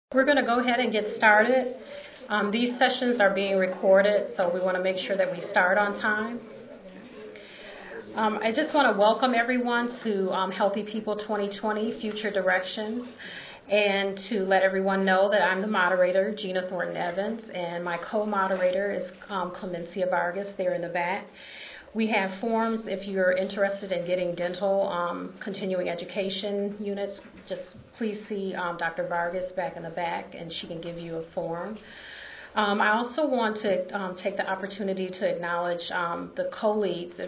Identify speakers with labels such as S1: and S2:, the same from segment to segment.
S1: We're going to go ahead and get started. These sessions are being recorded, so we want to make sure that we start on time. I just want to welcome everyone to Healthy People 2020 Future Directions, and to let everyone know that I'm the moderator, Gina Thornton Evans, and my co-moderator is Clemencia Vargas there in the back. We have forms if you're interested in getting dental continuing education units. Just please see Dr. Vargas back in the back, and she can give you a form. I also want to take the opportunity to acknowledge the co-leads.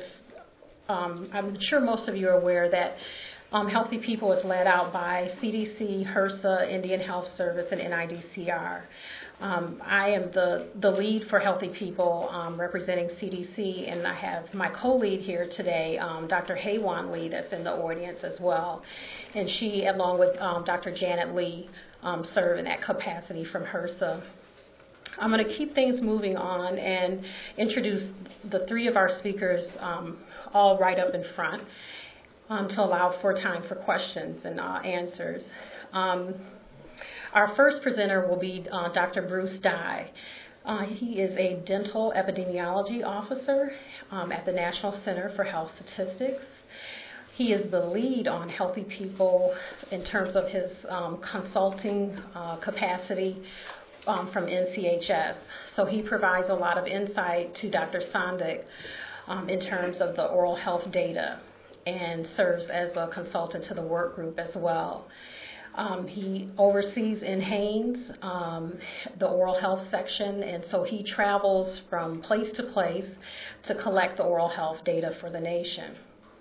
S1: I'm sure most of you are aware that Healthy People is led out by CDC, HRSA, Indian Health Service, and NIDCR. I am the lead for Healthy People representing CDC, and I have my co-lead here today, Dr. Haywan Lee, that's in the audience as well. And she, along with Dr. Janet Lee, serve in that capacity from HRSA. I'm going to keep things moving on and introduce the three of our speakers all right up in front to allow for time for questions and answers. Our first presenter will be Dr. Bruce Dye. He is a dental epidemiology officer at the National Center for Health Statistics. He is the lead on Healthy People in terms of his consulting capacity from NCHS. So he provides a lot of insight to Dr. Sondic in terms of the oral health data and serves as a consultant to the work group as well. He oversees in Haynes the oral health section, and so he travels from place to place to collect the oral health data for the nation.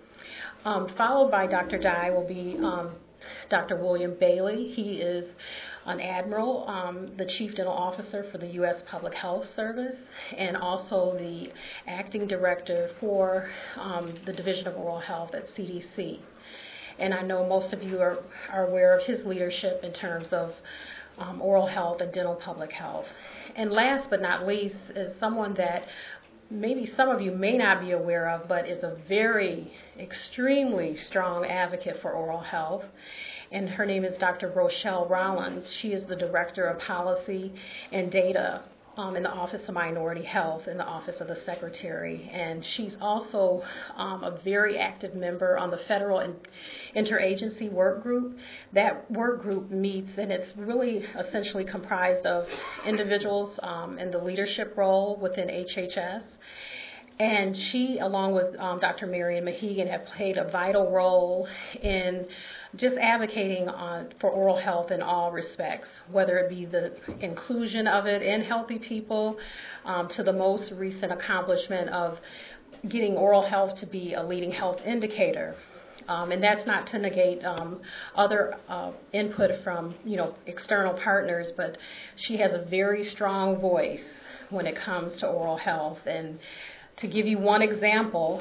S1: Followed by Dr. Dye will be Dr. William Bailey. He is an admiral, the chief dental officer for the U.S. Public Health Service, and also the acting director for the Division of Oral Health at CDC. And I know most of you are aware of his leadership in terms of oral health and dental public health. And last but not least is someone that maybe some of you may not be aware of, but is a very extremely strong advocate for oral health. And her name is Dr. Rochelle Rollins. She is the Director of Policy and Data in the Office of Minority Health in the Office of the Secretary. And she's also a very active member on the Federal Interagency Work Group. That work group meets, and it's really essentially comprised of individuals in the leadership role within HHS. And she, along with Dr. Marian Mahegan, have played a vital role in just advocating for oral health in all respects, whether it be the inclusion of it in Healthy People to the most recent accomplishment of getting oral health to be a leading health indicator. And that's not to negate other input from external partners, but she has a very strong voice when it comes to oral health. And to give you one example,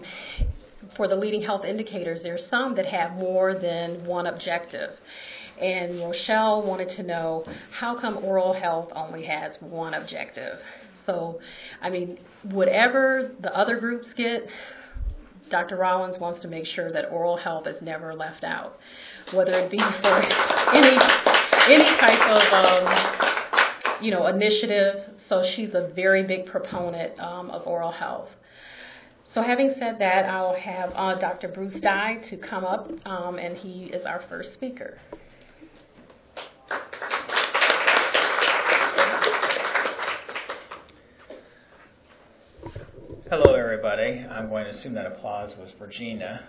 S1: for the leading health indicators, there's some that have more than one objective. And Rochelle wanted to know, how come oral health only has one objective? So, I mean, whatever the other groups get, Dr. Rollins wants to make sure that oral health is never left out, whether it be for any type of initiative. So she's a very big proponent of oral health. So having said that, I'll have Dr. Bruce Dye to come up, and he is our first speaker.
S2: Hello, everybody. I'm going to assume that applause was for Gina,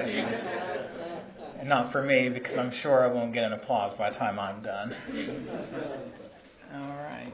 S2: and not for me, because I'm sure I won't get an applause by the time I'm done. All right.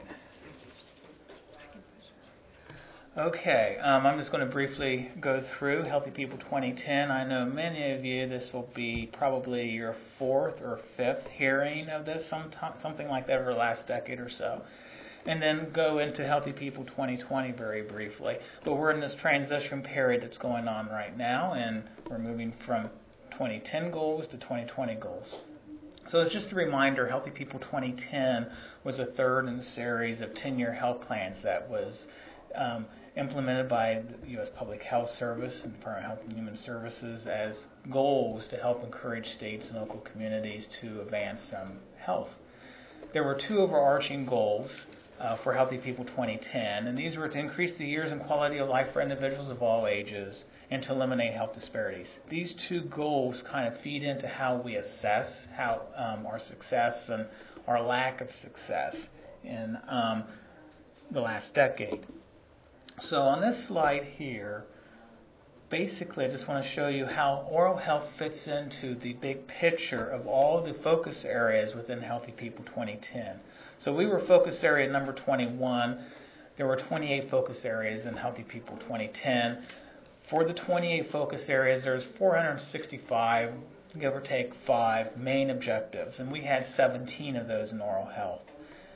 S2: Okay, I'm just going to briefly go through Healthy People 2010. I know many of you, this will be probably your fourth or fifth hearing of this, something like that over the last decade or so. And then go into Healthy People 2020 very briefly. But we're in this transition period that's going on right now, and we're moving from 2010 goals to 2020 goals. So it's just a reminder, Healthy People 2010 was a third in the series of 10-year health plans that was implemented by the U.S. Public Health Service and Department of Health and Human Services as goals to help encourage states and local communities to advance health. there were two overarching goals for Healthy People 2010, and these were to increase the years and quality of life for individuals of all ages and to eliminate health disparities. These two goals kind of feed into how we assess how our success and our lack of success in the last decade. So on this slide here, basically I just want to show you how oral health fits into the big picture of all the focus areas within Healthy People 2010. So we were focus area number 21. There were 28 focus areas in Healthy People 2010. For the 28 focus areas, there's 465, give or take 5 main objectives, and we had 17 of those in oral health.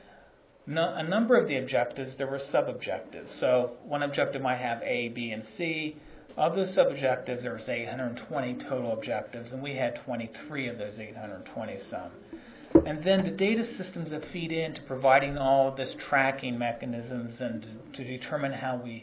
S2: A number of the objectives, there were sub-objectives. So one objective might have A, B, and C. Of those sub-objectives, there was 820 total objectives, and we had 23 of those 820 some. And then the data systems that feed into providing all this tracking mechanisms and to determine how we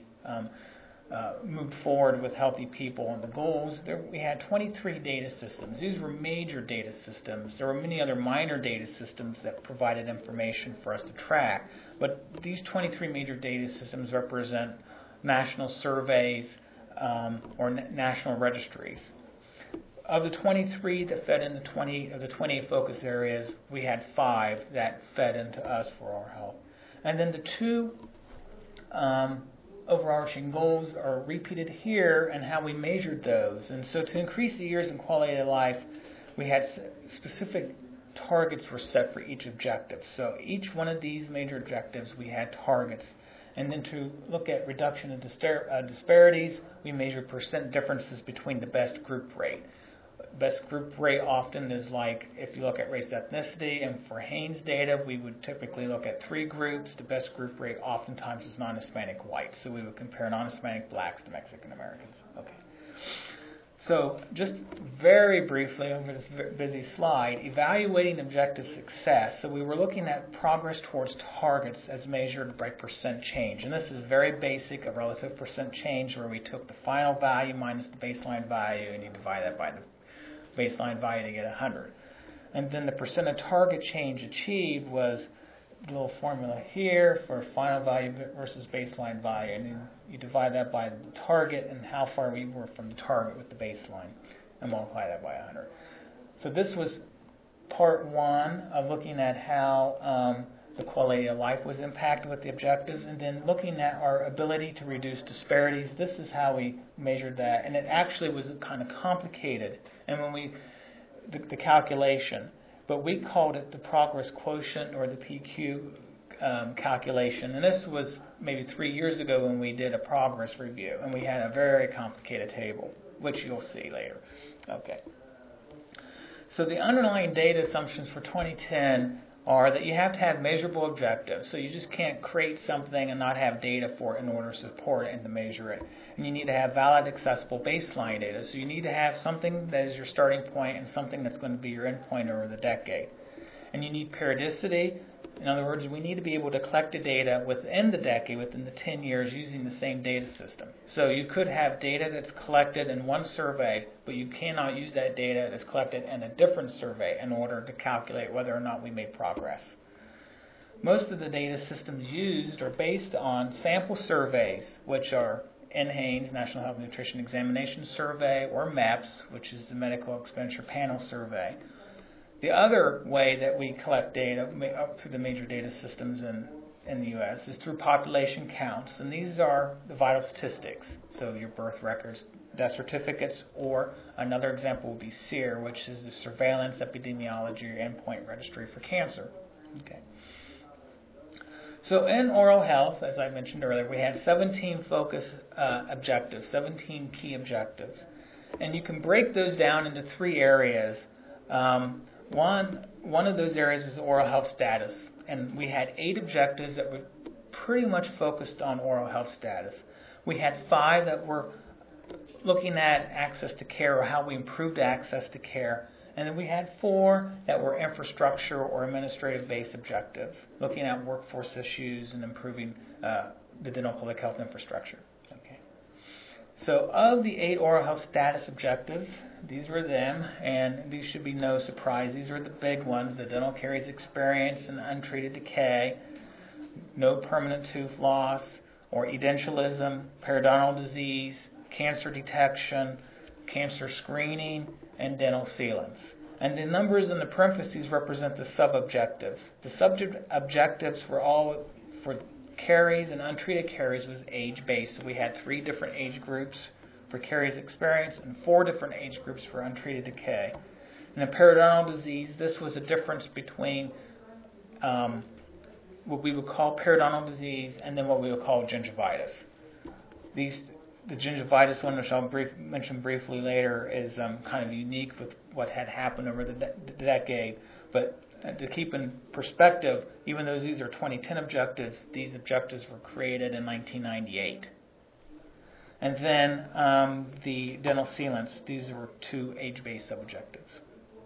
S2: move forward with healthy people and the goals, we had 23 data systems. These were major data systems. There were many other minor data systems that provided information for us to track. But these 23 major data systems represent national surveys or national registries. Of the 23 that fed into 20 of the 28 focus areas, we had 5 that fed into us for our health. And then the 2 overarching goals are repeated here and how we measured those. And so to increase the years and quality of life, we had specific targets were set for each objective. So each one of these major objectives, we had targets. And then to look at reduction in disparities, we measured percent differences between the best group rate. Best group rate often is like, if you look at race ethnicity, and for Haynes data, we would typically look at 3 groups. The best group rate oftentimes is non-Hispanic whites, so we would compare non-Hispanic blacks to Mexican Americans. Okay. So just very briefly over this busy slide, evaluating objective success. So we were looking at progress towards targets as measured by percent change. And this is very basic, a relative percent change where we took the final value minus the baseline value and you divide that by the baseline value to get 100. And then the percent of target change achieved was the little formula here for final value versus baseline value. And then you divide that by the target and how far we were from the target with the baseline and multiply that by 100. So this was part 1 of looking at how the quality of life was impacted with the objectives, and then looking at our ability to reduce disparities. This is how we measured that, and it actually was kind of complicated. And when the calculation, but we called it the progress quotient or the PQ calculation. And this was maybe 3 years ago when we did a progress review, and we had a very complicated table, which you'll see later. Okay. So the underlying data assumptions for 2010 are that you have to have measurable objectives. So you just can't create something and not have data for it in order to support it and to measure it. And you need to have valid, accessible baseline data. So you need to have something that is your starting point and something that's going to be your end point over the decade. And you need periodicity. In other words, we need to be able to collect the data within the decade, within the 10 years, using the same data system. So you could have data that's collected in one survey, but you cannot use that data that's collected in a different survey in order to calculate whether or not we made progress. Most of the data systems used are based on sample surveys, which are NHANES, National Health and Nutrition Examination Survey, or MEPS, which is the Medical Expenditure Panel Survey. The other way that we collect data through the major data systems in the U.S. is through population counts, and these are the vital statistics, so your birth records, death certificates, or another example would be SEER, which is the Surveillance Epidemiology or Endpoint Registry for Cancer. Okay. So in oral health, as I mentioned earlier, we had 17 focus objectives, 17 key objectives, and you can break those down into 3 areas. One of those areas was oral health status, and we had 8 objectives that were pretty much focused on oral health status. We had 5 that were looking at access to care or how we improved access to care, and then we had 4 that were infrastructure or administrative-based objectives, looking at workforce issues and improving the dental public health infrastructure. Okay. So of the 8 oral health status objectives, these were them, and these should be no surprise. These are the big ones: the dental caries experience and untreated decay, no permanent tooth loss or edentulosum, periodontal disease, cancer detection, cancer screening, and dental sealants. And the numbers in the parentheses represent the sub-objectives. The sub-objectives were all for caries and untreated caries was age-based. So we had 3 different age groups for caries experience and 4 different age groups for untreated decay. In the periodontal disease, this was a difference between what we would call periodontal disease and then what we would call gingivitis. The gingivitis one, which I'll mention briefly later, is kind of unique with what had happened over the decade. But to keep in perspective, even though these are 2010 objectives, these objectives were created in 1998. And then the dental sealants, these were 2 age-based sub-objectives.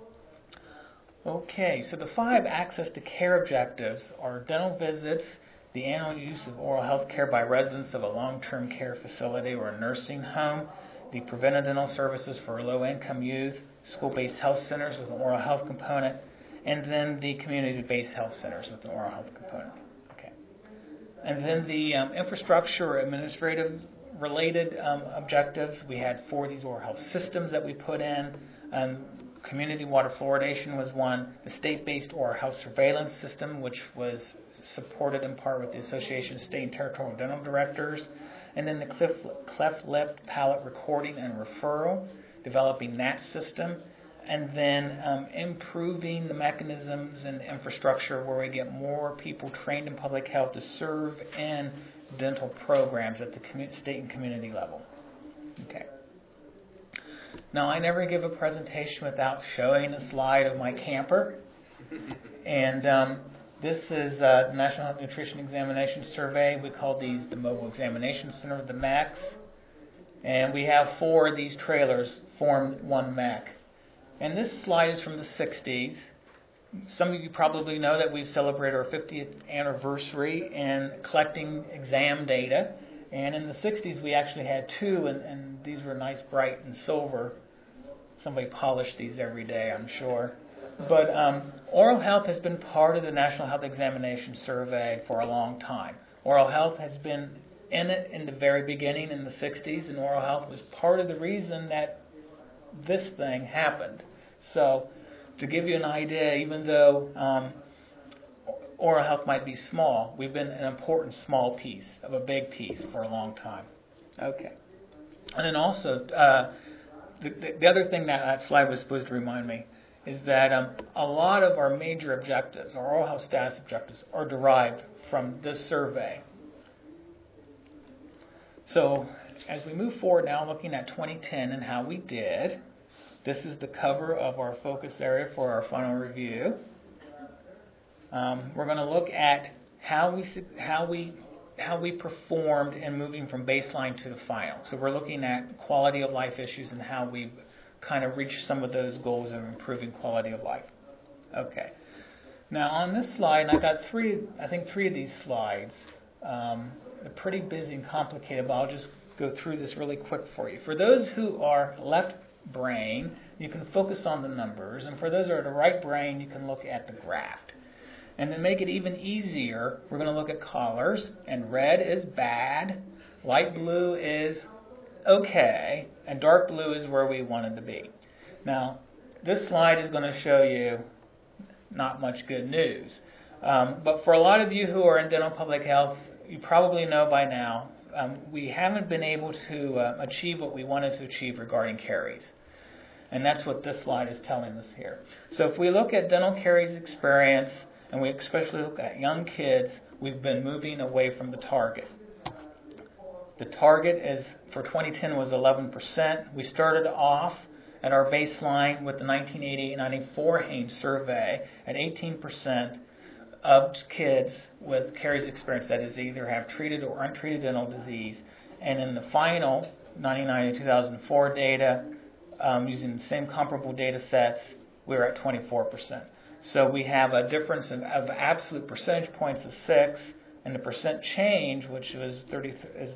S2: Okay, so the 5 access to care objectives are dental visits, the annual use of oral health care by residents of a long-term care facility or a nursing home, the preventive dental services for low-income youth, school-based health centers with an oral health component, and then the community-based health centers with an oral health component. Okay. And then the infrastructure or administrative related objectives, we had 4 of these oral health systems that we put in. Community water fluoridation was one. The state-based oral health surveillance system, which was supported in part with the Association of State and Territorial Dental Directors. And then the cleft lip palate recording and referral, developing that system. And then improving the mechanisms and infrastructure where we get more people trained in public health to serve in dental programs at the state and community level. Okay. Now, I never give a presentation without showing a slide of my camper. And this is the National Health Nutrition Examination Survey. We call these the Mobile Examination Center, the MACs. And we have 4 of these trailers form one MAC. And this slide is from the 60s. Some of you probably know that we've celebrated our 50th anniversary in collecting exam data. And in the 60s, we actually had 2, and these were nice, bright, and silver. Somebody polished these every day, I'm sure. But oral health has been part of the National Health Examination Survey for a long time. Oral health has been in it in the very beginning in the 60s, and oral health was part of the reason that this thing happened. So to give you an idea, even though oral health might be small, we've been an important small piece of a big piece for a long time. Okay. And then also, the other thing that slide was supposed to remind me is that a lot of our major objectives, our oral health status objectives, are derived from this survey. So as we move forward now, looking at 2010 and how we did, this is the cover of our focus area for our final review. We're going to look at how we performed in moving from baseline to the final. So we're looking at quality of life issues and how we've kind of reached some of those goals of improving quality of life. Okay. Now on this slide, and I've got 3 of these slides. They're pretty busy and complicated, but I'll just go through this really quick for you. For those who are left brain, you can focus on the numbers, and for those who are the right brain, you can look at the graph. And to make it even easier, we're going to look at colors, and red is bad, light blue is okay, and dark blue is where we wanted to be. Now, this slide is going to show you not much good news. But for a lot of you who are in dental public health, you probably know by now, we haven't been able to achieve what we wanted to achieve regarding caries. And that's what this slide is telling us here. So if we look at dental caries experience, and we especially look at young kids, we've been moving away from the target. The target is for 2010 was 11%. We started off at our baseline with the 1988-94 Haines survey at 18% of kids with caries experience, that is, either have treated or untreated dental disease. And in the final 1990-2004 data, using the same comparable data sets, we're at 24%. So we have a difference of absolute percentage points of 6, and the percent change, which was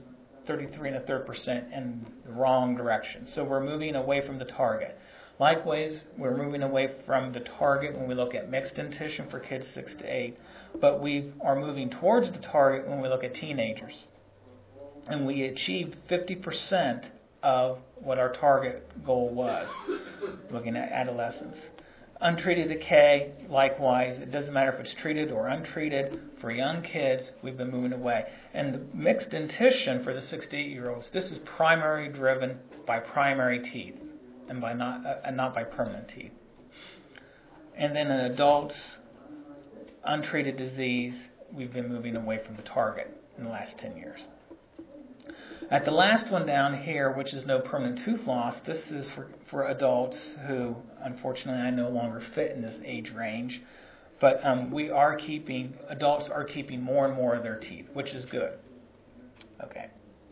S2: 33.3% in the wrong direction. So we're moving away from the target. Likewise, we're moving away from the target when we look at mixed dentition for kids 6 to 8, but we are moving towards the target when we look at teenagers. And we achieved 50% of what our target goal was, looking at adolescents. Untreated decay, likewise, it doesn't matter if it's treated or untreated. For young kids, we've been moving away. And the mixed dentition for the 6 to 8-year-olds, this is primarily driven by primary teeth and not by permanent teeth. And then in adults, untreated disease, we've been moving away from the target in the last 10 years. At the last one down here, which is no permanent tooth loss, this is for adults who, unfortunately, I no longer fit in this age range. But adults are keeping more and more of their teeth, which is good. Okay.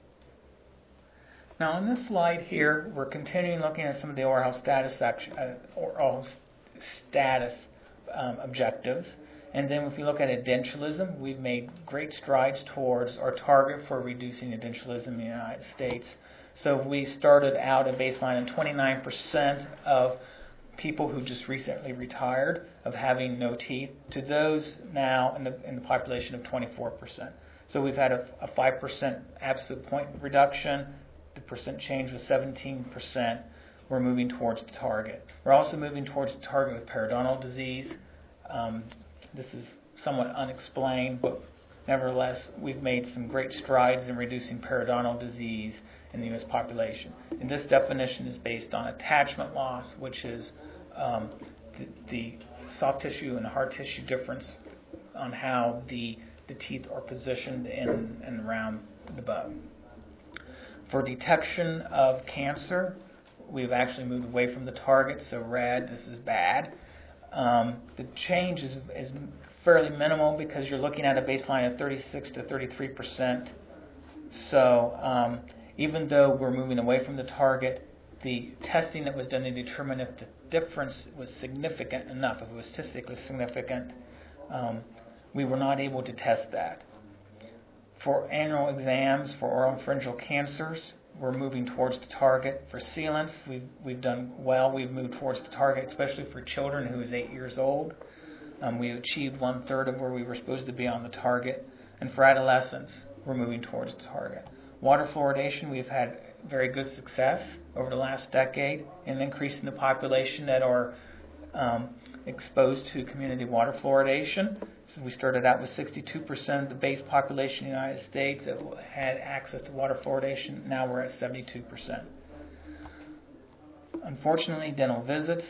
S2: Now on this slide here, we're continuing looking at some of the oral health status objectives. And then if we look at edentialism, we've made great strides towards our target for reducing edentialism in the United States. So we started out at baseline at 29% of people who just recently retired of having no teeth to those now in the population of 24%. So we've had a 5% absolute point reduction. The percent change was 17%. We're moving towards the target. We're also moving towards the target with periodontal disease. This is somewhat unexplained, but nevertheless, we've made some great strides in reducing periodontal disease in the U.S. population. And this definition is based on attachment loss, which is the soft tissue and hard tissue difference on how the teeth are positioned in and around the bone. For detection of cancer, we've actually moved away from the target, so red, this is bad. The change is fairly minimal because you're looking at a baseline of 36 to 33%. So even though we're moving away from the target, the testing that was done to determine if the difference was significant enough, if it was statistically significant, we were not able to test that. For annual exams for oropharyngeal cancers, we're moving towards the target. For sealants, we've done well. We've moved towards the target, especially for children who is 8 years old. We achieved 1/3 of where we were supposed to be on the target. And for adolescents, we're moving towards the target. Water fluoridation, we've had very good success over the last decade in increasing the population that are exposed to community water fluoridation. So we started out with 62% of the base population in the United States that had access to water fluoridation. Now we're at 72%. Unfortunately, dental visits,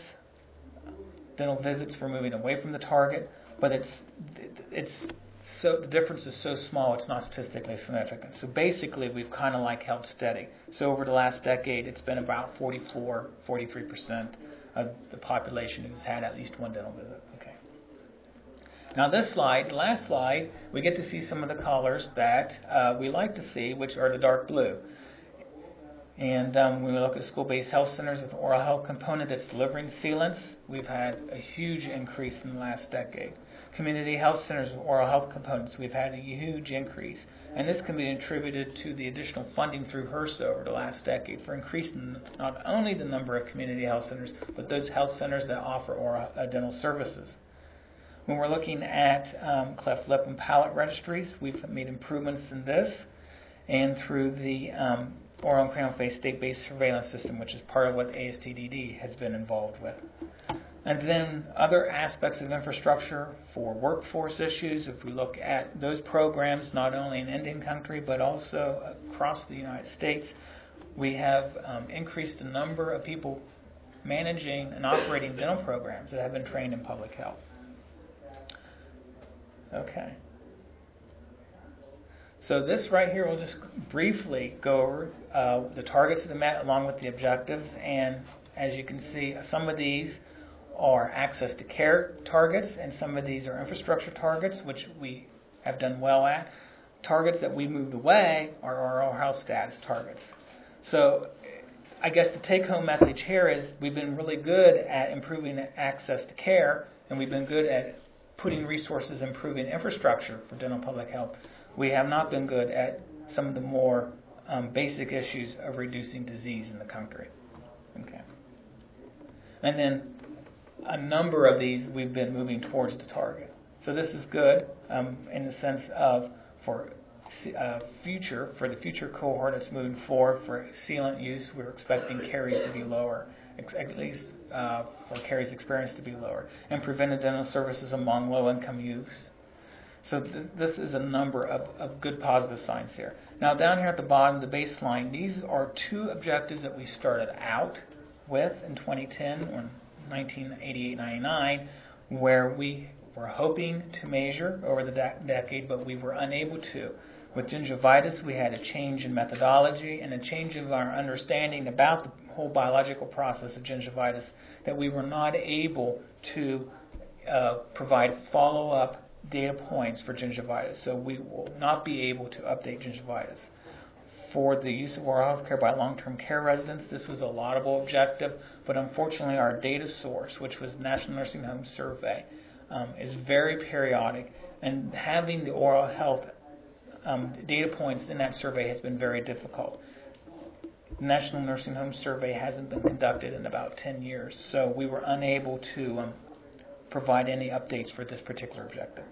S2: we're moving away from the target, but the difference is so small it's not statistically significant. So basically, we've kind of like held steady. So over the last decade, it's been about 43% of the population who's had at least one dental visit. Okay. Now this slide, the last slide, we get to see some of the colors that we like to see, which are the dark blue. And when we look at school-based health centers with oral health component that's delivering sealants, we've had a huge increase in the last decade. Community health centers with oral health components, we've had a huge increase. And this can be attributed to the additional funding through HRSA over the last decade for increasing not only the number of community health centers, but those health centers that offer oral dental services. When we're looking at cleft lip and palate registries, we've made improvements in this, and through the oral and cranial face state-based surveillance system, which is part of what ASTDD has been involved with. And then other aspects of infrastructure for workforce issues, if we look at those programs, not only in Indian country, but also across the United States, we have increased the number of people managing and operating dental programs that have been trained in public health. Okay. So this right here, we'll just briefly go over the targets that are met along with the objectives. And as you can see, some of these are access to care targets, and some of these are infrastructure targets, which we have done well at. Targets that we moved away are our oral health status targets. So I guess the take-home message here is we've been really good at improving access to care, and we've been good at putting resources, improving infrastructure for dental public health. We have not been good at some of the more basic issues of reducing disease in the country. Okay. And then a number of these we've been moving towards the target. So this is good in the sense of for the future cohort that's moving forward for sealant use, we're expecting caries to be lower, at least for caries experience to be lower, and preventive dental services among low-income youths. So this is a number of good positive signs here. Now down here at the bottom, the baseline, these are two objectives that we started out with in 2010 or 1988-99, where we were hoping to measure over the decade, but we were unable to. With gingivitis, we had a change in methodology and a change of our understanding about the whole biological process of gingivitis, that we were not able to provide follow-up data points for gingivitis. So we will not be able to update gingivitis. For the use of oral health care by long-term care residents, this was a laudable objective, but unfortunately our data source, which was the National Nursing Home Survey, is very periodic, and having the oral health data points in that survey has been very difficult. The National Nursing Home Survey hasn't been conducted in about 10 years, so we were unable to provide any updates for this particular objective.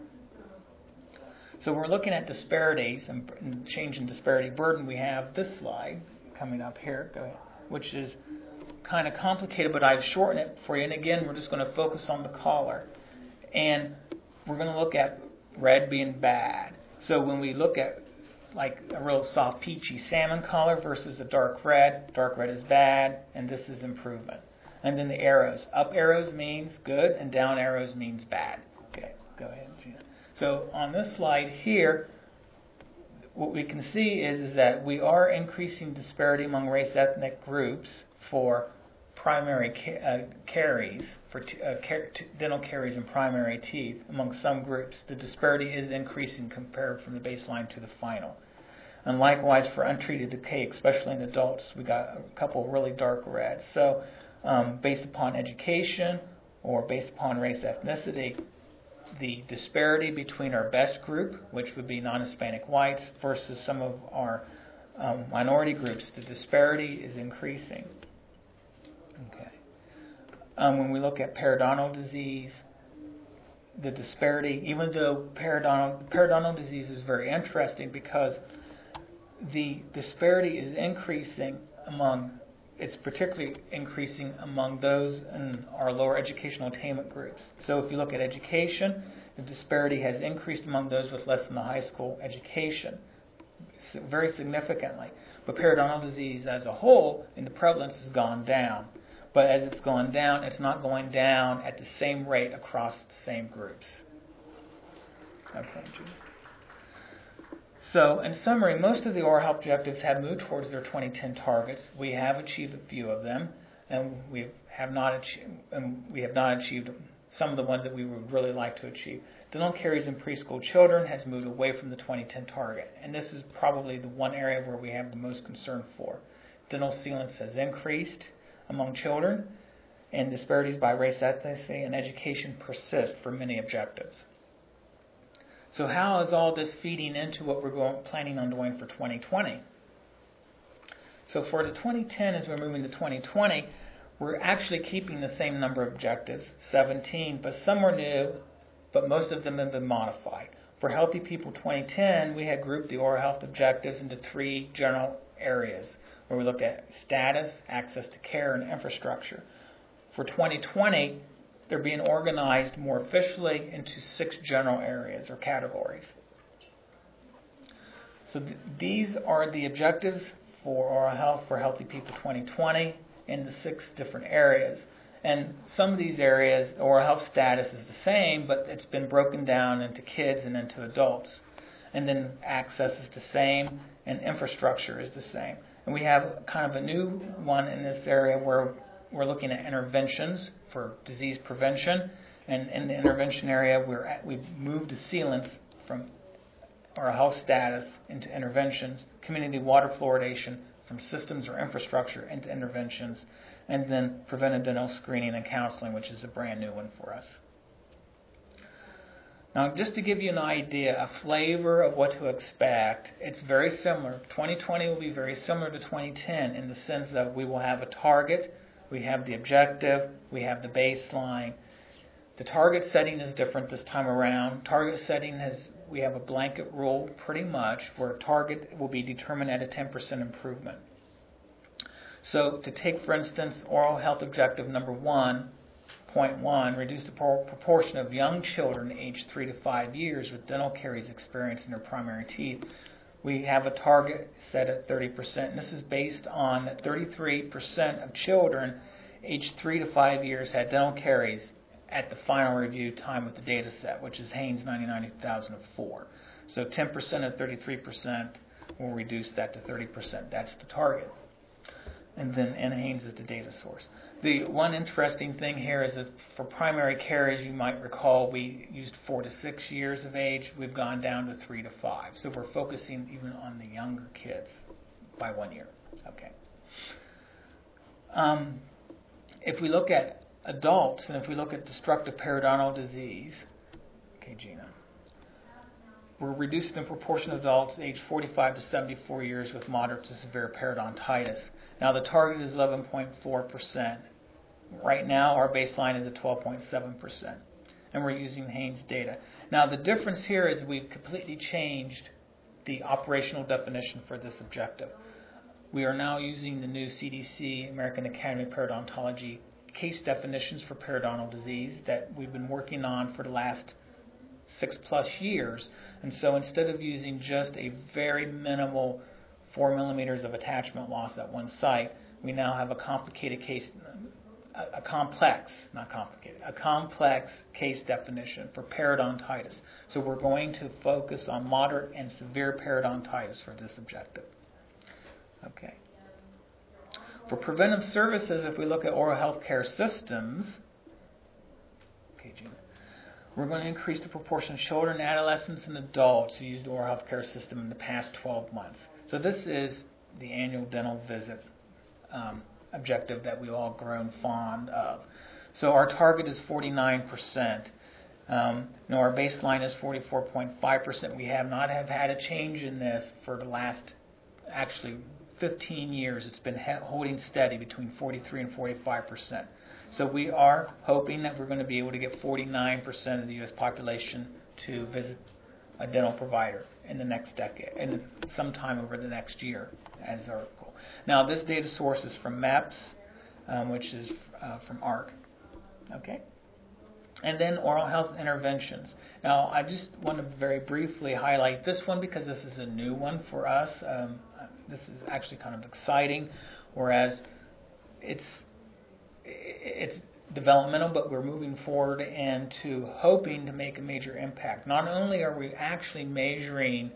S2: So we're looking at disparities and change in disparity burden. We have this slide coming up here, go ahead, which is kind of complicated, but I've shortened it for you. And again, we're just going to focus on the collar. And we're going to look at red being bad. So when we look at like a real soft peachy salmon color versus a dark red is bad, and this is improvement. And then the arrows. Up arrows means good, and down arrows means bad. Okay, go ahead, Gina. So on this slide here, what we can see is that we are increasing disparity among race ethnic groups for primary caries, for dental caries and primary teeth among some groups. The disparity is increasing compared from the baseline to the final. And likewise for untreated decay, especially in adults, we got a couple of really dark reds. So based upon education or based upon race ethnicity, the disparity between our best group, which would be non-Hispanic whites, versus some of our minority groups, the disparity is increasing. Okay. When we look at periodontal disease, the disparity, even though periodontal disease is very interesting because the disparity is increasing it's particularly increasing among those in our lower educational attainment groups. So if you look at education, the disparity has increased among those with less than the high school education, very significantly. But periodontal disease as a whole, in the prevalence, has gone down. But as it's gone down, it's not going down at the same rate across the same groups. Okay, Judy. So, in summary, most of the oral health objectives have moved towards their 2010 targets. We have achieved a few of them, and we have not achieved some of the ones that we would really like to achieve. Dental caries in preschool children has moved away from the 2010 target, and this is probably the one area where we have the most concern for. Dental sealants has increased among children, and disparities by race, ethnicity, and education persist for many objectives. So how is all this feeding into what we're planning on doing for 2020? So for the 2010, as we're moving to 2020, we're actually keeping the same number of objectives, 17, but some are new, but most of them have been modified. For Healthy People 2010, we had grouped the oral health objectives into 3 general areas, where we looked at status, access to care, and infrastructure. For 2020, they're being organized more officially into 6 general areas or categories. So these are the objectives for oral health for Healthy People 2020 in the 6 different areas. And some of these areas, oral health status is the same, but it's been broken down into kids and into adults. And then access is the same, and infrastructure is the same. And we have kind of a new one in this area where we're looking at interventions for disease prevention. And in the intervention area, we've moved the sealants from oral health status into interventions, community water fluoridation from systems or infrastructure into interventions, and then preventive dental screening and counseling, which is a brand new one for us. Now, just to give you an idea, a flavor of what to expect, it's very similar. 2020 will be very similar to 2010 in the sense that we will have a target, we have the objective, we have the baseline. The target setting is different this time around. Target setting we have a blanket rule pretty much where target will be determined at a 10% improvement. So to take, for instance, oral health objective number 1.1, reduce the proportion of young children aged 3 to 5 years with dental caries experienced in their primary teeth. We have a target set at 30%. And this is based on 33% of children aged 3 to 5 years had dental caries at the final review time with the data set, which is Haynes 99-2004. So 10% of 33% will reduce that to 30%. That's the target. And then Haynes is the data source. The one interesting thing here is that for primary caries, you might recall we used 4 to 6 years of age. We've gone down to 3 to 5. So we're focusing even on the younger kids by 1 year. Okay. If we look at adults, and if we look at destructive periodontal disease, okay, Gina, we're reducing the proportion of adults aged 45 to 74 years with moderate to severe periodontitis. Now the target is 11.4%. Right now our baseline is at 12.7%. And we're using Haynes data. Now the difference here is we've completely changed the operational definition for this objective. We are now using the new CDC, American Academy of Periodontology, case definitions for periodontal disease that we've been working on for the last 6+ years. And so instead of using just a very minimal 4 millimeters of attachment loss at one site, we now have a complicated case, a complex case definition for periodontitis. So we're going to focus on moderate and severe periodontitis for this objective. Okay. For preventive services, if we look at oral health care systems, okay, Gina, we're going to increase the proportion of children, adolescents, and adults who use the oral health care system in the past 12 months. So this is the annual dental visit objective that we've all grown fond of. So our target is 49%. Our baseline is 44.5%. We have not had a change in this for the last, actually, 15 years. It's been holding steady between 43 and 45%. So we are hoping that we're going to be able to get 49% of the U.S. population to visit a dental provider in the next decade, and sometime over the next year as our goal. Now this data source is from MEPS, which is from ARC. Okay? And then oral health interventions. Now I just want to very briefly highlight this one because this is a new one for us. This is actually kind of exciting, whereas it's developmental, but we're moving forward into hoping to make a major impact. Not only are we actually measuring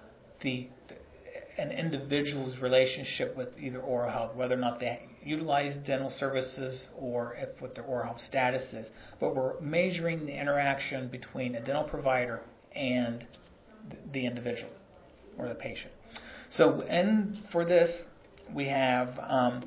S2: an individual's relationship with either oral health, whether or not they utilize dental services or what their oral health status is, but we're measuring the interaction between a dental provider and the individual or the patient. So, and for this, we have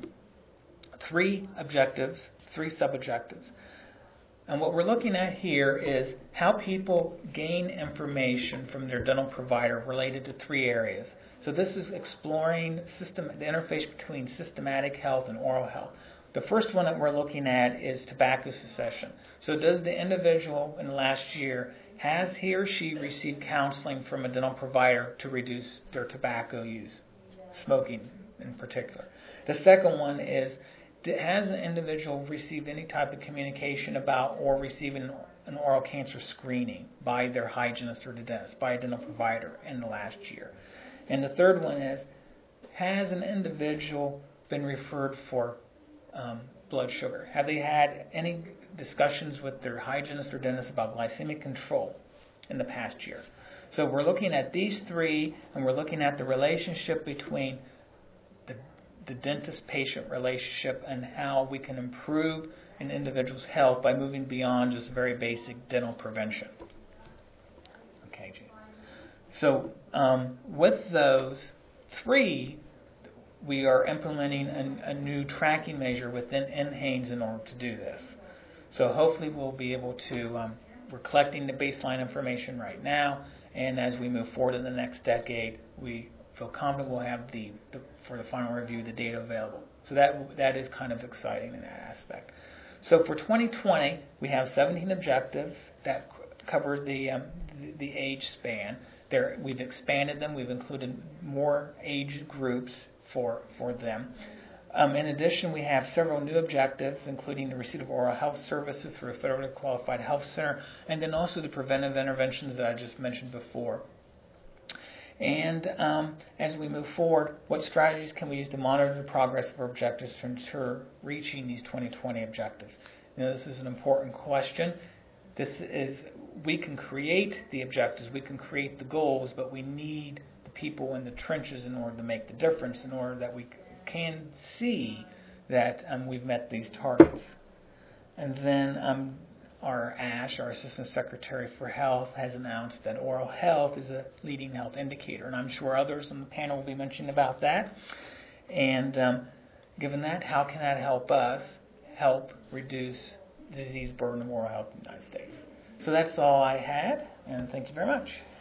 S2: 3 objectives, 3 sub-objectives. And what we're looking at here is how people gain information from their dental provider related to 3 areas. So this is exploring the interface between systematic health and oral health. The first one that we're looking at is tobacco cessation. So does the individual in the last year, has he or she received counseling from a dental provider to reduce their tobacco use, smoking in particular? The second one is, has an individual received any type of communication about or receiving an oral cancer screening by their hygienist or the dentist, by a dental provider in the last year? And the third one is, has an individual been referred for blood sugar? Have they had any discussions with their hygienist or dentist about glycemic control in the past year? So we're looking at these 3, and we're looking at the relationship between the dentist-patient relationship and how we can improve an individual's health by moving beyond just very basic dental prevention. Okay, Gene. So with those 3, we are implementing a new tracking measure within NHANES in order to do this. So hopefully we'll be able to we're collecting the baseline information right now, and as we move forward in the next decade, we feel confident we'll have for the final review, the data available. So that is kind of exciting in that aspect. So for 2020, we have 17 objectives that cover the age span. We've expanded them. We've included more age groups for them. In addition, we have several new objectives, including the receipt of oral health services through a federally qualified health center, and then also the preventive interventions that I just mentioned before. And as we move forward, what strategies can we use to monitor the progress of our objectives to ensure reaching these 2020 objectives? This is an important question. We can create the objectives, we can create the goals, but we need the people in the trenches in order to make the difference, in order that we can see that we've met these targets. And then our ASH, our Assistant Secretary for Health, has announced that oral health is a leading health indicator, and I'm sure others on the panel will be mentioning about that. And given that, how can that help us help reduce the disease burden of oral health in the United States? So that's all I had, and thank you very much.